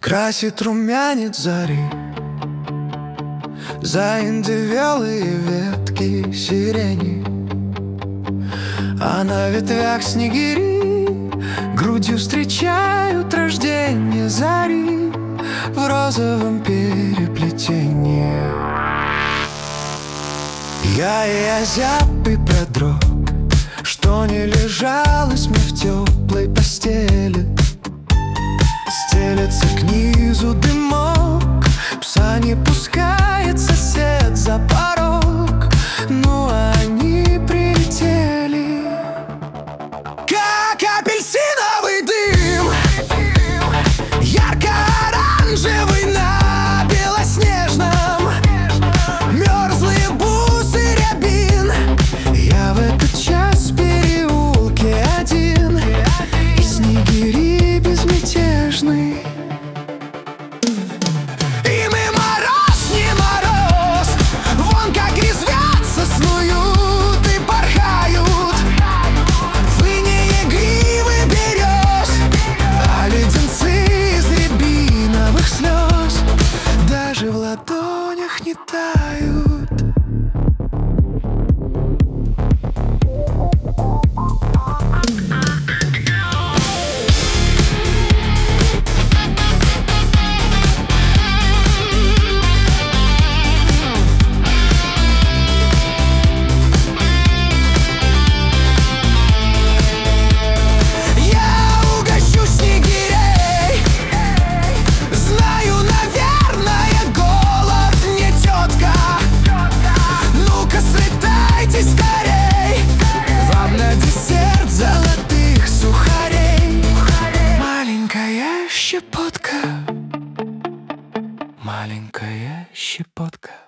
Красит румянец зари заиндевелые ветки сирени, а на ветвях снегири грудью встречают рождение зари в розовом переплетении. Я и озяб и продрог, что не лежалось мне в теплой постели. Стелется к низу дымок, пса не пускает сосед за порог. Ну а они прилетели, как апельсиновый дым, ярко-оранжевый на белоснежном, мерзлые бусы рябин. Я в этот час в переулке один, и снегири безмятежный. В ладонях не тают. Маленькая щепотка.